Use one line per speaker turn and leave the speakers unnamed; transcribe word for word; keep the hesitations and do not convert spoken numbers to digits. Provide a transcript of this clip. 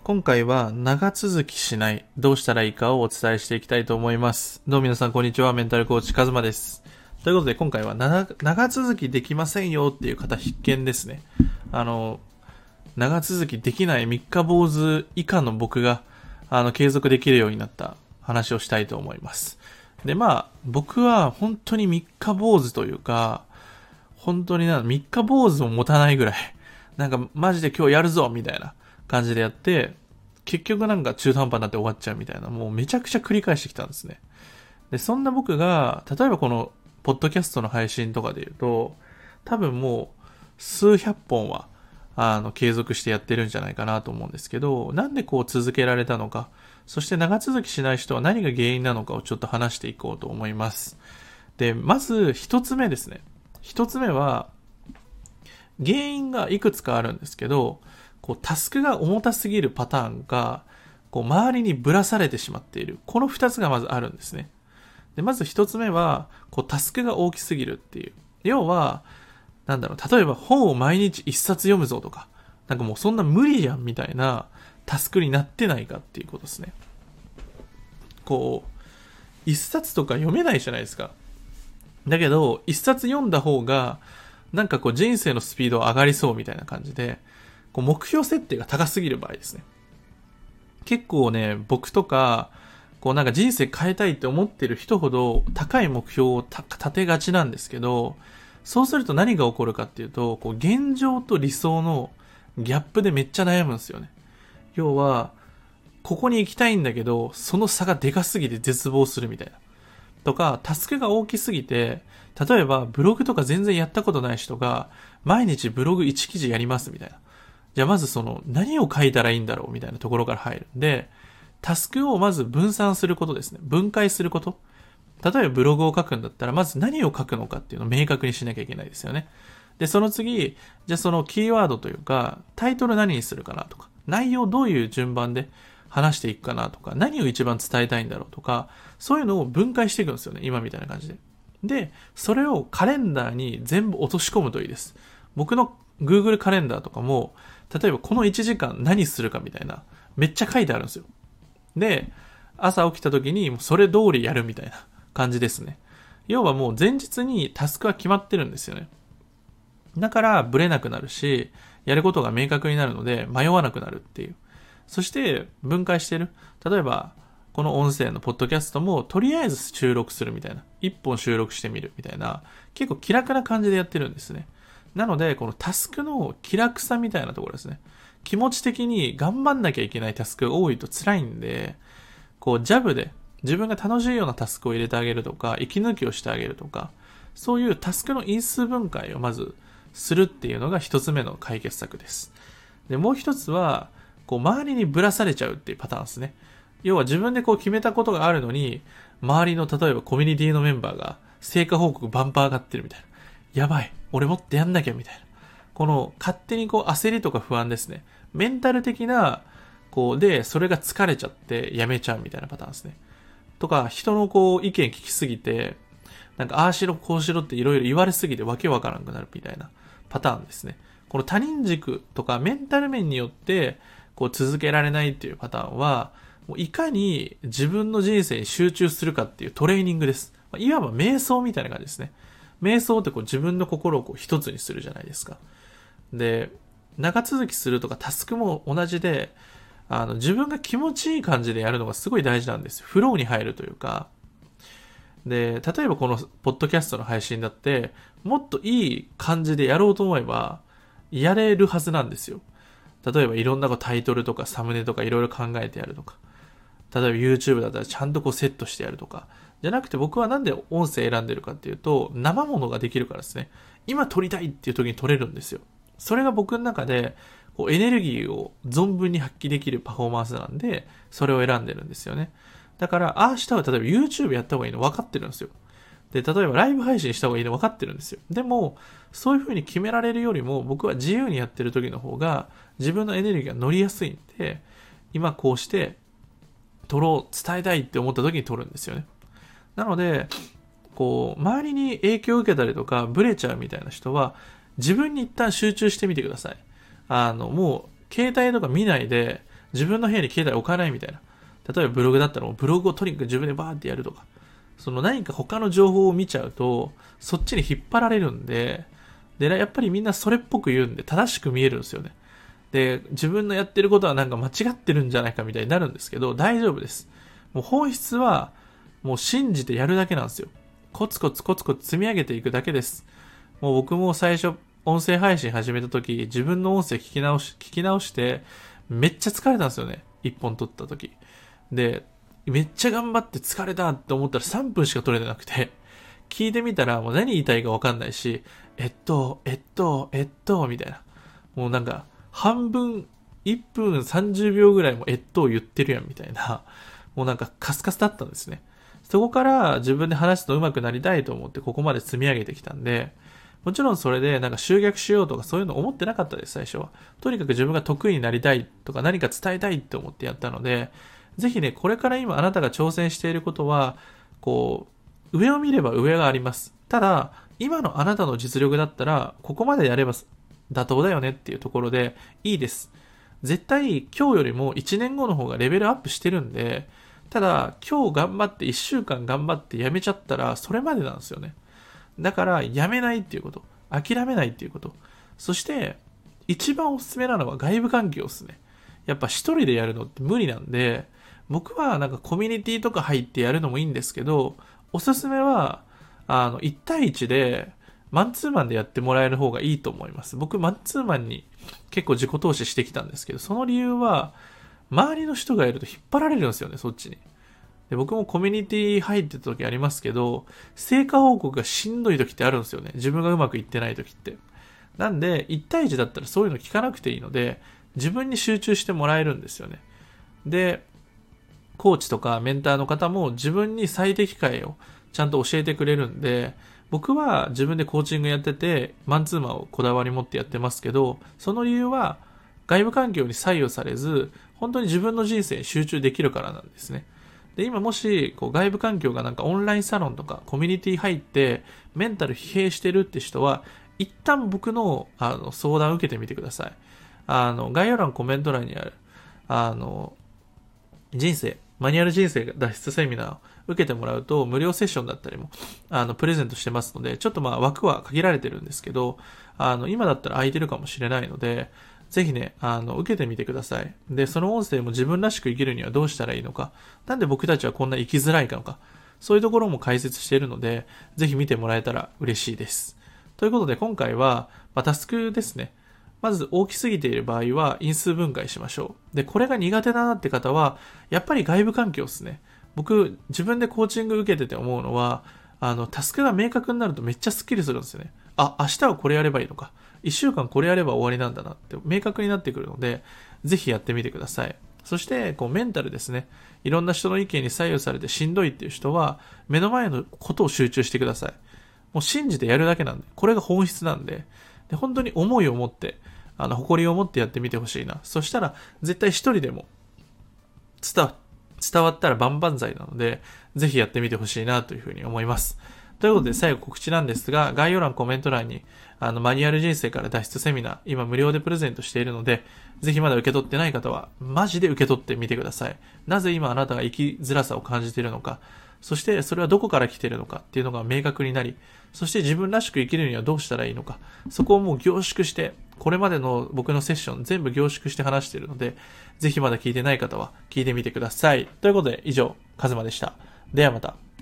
今回は長続きしないどうしたらいいかをお伝えしていきたいと思います。どうも皆さんこんにちは。メンタルコーチカズマです。ということで今回は長続きできませんよっていう方必見ですね。あの長続きできない三日坊主以下の僕があの継続できるようになった話をしたいと思います。でまあ僕は本当に三日坊主というか本当にな三日坊主を持たないぐらいなんかマジで今日やるぞみたいな感じでやって結局なんか中途半端になって終わっちゃうみたいなもうめちゃくちゃ繰り返してきたんですね。でそんな僕が例えばこのポッドキャストの配信とかで言うと多分もう数百本はあの継続してやってるんじゃないかなと思うんですけど、なんでこう続けられたのか、そして長続きしない人は何が原因なのかをちょっと話していこうと思います。でまず一つ目ですね。一つ目は原因がいくつかあるんですけど、こうタスクが重たすぎるパターンがこう周りにぶらされてしまっている、この二つがまずあるんですね。でまず一つ目はこうタスクが大きすぎるっていう、要はなんだろう、例えば本を毎日一冊読むぞとか、なんかもうそんな無理やんみたいなタスクになってないかっていうことですね。こう一冊とか読めないじゃないですか。だけど一冊読んだ方がなんかこう人生のスピード上がりそうみたいな感じで、こう目標設定が高すぎる場合ですね。結構ね、僕とかこうなんか人生変えたいって思ってる人ほど高い目標を立てがちなんですけど、そうすると何が起こるかっていうと、こう現状と理想のギャップでめっちゃ悩むんですよね。要はここに行きたいんだけどその差がでかすぎて絶望するみたいなとか、タスクが大きすぎて、例えばブログとか全然やったことない人が毎日ブログいち記事やりますみたいな、じゃあまずその何を書いたらいいんだろうみたいなところから入るんで、タスクをまず分散することですね。分解すること。例えばブログを書くんだったらまず何を書くのかっていうのを明確にしなきゃいけないですよね。でその次、じゃあそのキーワードというかタイトル何にするかなとか、内容どういう順番で話していくかなとか、何を一番伝えたいんだろうとか、そういうのを分解していくんですよね、今みたいな感じで。でそれをカレンダーに全部落とし込むといいです。僕の Google カレンダーとかも例えばこのいちじかん何するかみたいなめっちゃ書いてあるんですよ。で朝起きた時にそれ通りやるみたいな感じですね。要はもう前日にタスクは決まってるんですよね。だからブレなくなるし、やることが明確になるので迷わなくなるっていう。そして分解してる。例えばこの音声のポッドキャストもとりあえず収録するみたいな、一本収録してみるみたいな、結構気楽な感じでやってるんですね。なのでこのタスクの気楽さみたいなところですね。気持ち的に頑張んなきゃいけないタスクが多いと辛いんで、こうジャブで自分が楽しいようなタスクを入れてあげるとか、息抜きをしてあげるとか、そういうタスクの因数分解をまずするっていうのが一つ目の解決策です。でもう一つはこう周りにぶらされちゃうっていうパターンですね。要は自分でこう決めたことがあるのに、周りの例えばコミュニティのメンバーが成果報告バンバー上がってるみたいな、やばい俺もっとやんなきゃみたいな、この勝手にこう焦りとか不安ですね、メンタル的なこうでそれが疲れちゃってやめちゃうみたいなパターンですね。とか人のこう意見聞きすぎてなんかああしろこうしろっていろいろ言われすぎてわけわからなくなるみたいなパターンですね。この他人軸とかメンタル面によってこう続けられないっていうパターンは、もういかに自分の人生に集中するかっていうトレーニングです。いわば瞑想みたいな感じですね。瞑想ってこう自分の心をこう一つにするじゃないですか。で長続きするとかタスクも同じで、あの自分が気持ちいい感じでやるのがすごい大事なんですよ。フローに入るというか。で例えばこのポッドキャストの配信だってもっといい感じでやろうと思えばやれるはずなんですよ。例えばいろんなこうタイトルとかサムネとかいろいろ考えてやるとか、例えば YouTube だったらちゃんとこうセットしてやるとかじゃなくて、僕はなんで音声選んでるかっていうと生ものができるからですね。今撮りたいっていう時に撮れるんですよ。それが僕の中でこうエネルギーを存分に発揮できるパフォーマンスなんで、それを選んでるんですよね。だからああした方が例えば YouTube やった方がいいの分かってるんですよ。で例えばライブ配信した方がいいの分かってるんですよ。でもそういう風に決められるよりも僕は自由にやってる時の方が自分のエネルギーが乗りやすいんで、今こうして撮ろう伝えたいって思った時に撮るんですよね。なのでこう周りに影響を受けたりとかブレちゃうみたいな人は自分に一旦集中してみてください。あのもう携帯とか見ないで自分の部屋に携帯置かないみたいな。例えばブログだったらブログをとにかく自分でバーってやるとか。その何か他の情報を見ちゃうと、そっちに引っ張られるんで、で、やっぱりみんなそれっぽく言うんで正しく見えるんですよね。で、自分のやってることはなんか間違ってるんじゃないかみたいになるんですけど、大丈夫です。もう本質は、もう信じてやるだけなんですよ。コツコツコツコツ積み上げていくだけです。もう僕も最初、音声配信始めた時、自分の音声聞き直し、聞き直して、めっちゃ疲れたんですよね。一本撮った時。で、めっちゃ頑張って疲れたって思ったらさんぷんしか撮れてなくて、聞いてみたらもう何言いたいかわかんないし、えっと、えっと、えっと、みたいな。もうなんか、半分、いっぷんさんじゅうびょうぐらいもえっと言ってるやんみたいな。もうなんかカスカスだったんですね。そこから自分で話すと上手くなりたいと思ってここまで積み上げてきたんで、もちろんそれでなんか集客しようとかそういうの思ってなかったです、最初は。とにかく自分が得意になりたいとか何か伝えたいって思ってやったので、ぜひね、これから今あなたが挑戦していることは、こう、上を見れば上があります。ただ、今のあなたの実力だったら、ここまでやれば妥当だよねっていうところでいいです。絶対今日よりもいちねんごの方がレベルアップしてるんで、ただ今日頑張っていっしゅうかん頑張ってやめちゃったらそれまでなんですよね。だからやめないっていうこと、諦めないっていうこと、そして一番おすすめなのは外部環境ですね。やっぱ一人でやるのって無理なんで、僕はなんかコミュニティとか入ってやるのもいいんですけど、おすすめはあのいち対いちでマンツーマンでやってもらえる方がいいと思います。僕マンツーマンに結構自己投資してきたんですけど、その理由は周りの人がいると引っ張られるんですよね、そっちに。で、僕もコミュニティ入ってた時ありますけど、成果報告がしんどい時ってあるんですよね。自分がうまくいってない時って。なんで、いち対いちだったらそういうの聞かなくていいので、自分に集中してもらえるんですよね。で、コーチとかメンターの方も自分に最適解をちゃんと教えてくれるんで、僕は自分でコーチングやってて、マンツーマンをこだわり持ってやってますけど、その理由は外部環境に左右されず、本当に自分の人生に集中できるからなんですね。で、今もしこう外部環境がなんかオンラインサロンとかコミュニティ入ってメンタル疲弊してるって人は、一旦僕のあの相談を受けてみてください。あの、概要欄コメント欄にある、あの、人生、マニュアル人生脱出セミナーを受けてもらうと無料セッションだったりもあのプレゼントしてますので、ちょっとまあ枠は限られてるんですけど、あの今だったら空いてるかもしれないので、ぜひね、あの受けてみてください。で、その音声も自分らしく生きるにはどうしたらいいのか、なんで僕たちはこんな生きづらいのか、そういうところも解説しているので、ぜひ見てもらえたら嬉しいです。ということで今回は、まあ、タスクですね。まず大きすぎている場合は因数分解しましょう。で、これが苦手だなって方は、やっぱり外部環境ですね。僕、自分でコーチング受けてて思うのは、あの、タスクが明確になるとめっちゃスッキリするんですよね。あ、明日はこれやればいいのか。いっしゅうかんこれやれば終わりなんだなって明確になってくるので、ぜひやってみてください。そして、こう、メンタルですね。いろんな人の意見に左右されてしんどいっていう人は、目の前のことを集中してください。もう信じてやるだけなんで、これが本質なんで、で本当に思いを持って、あの、誇りを持ってやってみてほしいな。そしたら、絶対一人でも伝わ、伝わったら万々歳なので、ぜひやってみてほしいなというふうに思います。ということで、最後告知なんですが、概要欄コメント欄に、あの、マニュアル人生から脱出セミナー、今無料でプレゼントしているので、ぜひまだ受け取ってない方は、マジで受け取ってみてください。なぜ今あなたが生きづらさを感じているのか、そしてそれはどこから来ているのかっていうのが明確になり、そして自分らしく生きるにはどうしたらいいのか、そこをもう凝縮して、これまでの僕のセッション全部凝縮して話しているので、ぜひまだ聞いてない方は聞いてみてください。ということで以上、カズマでした。ではまた。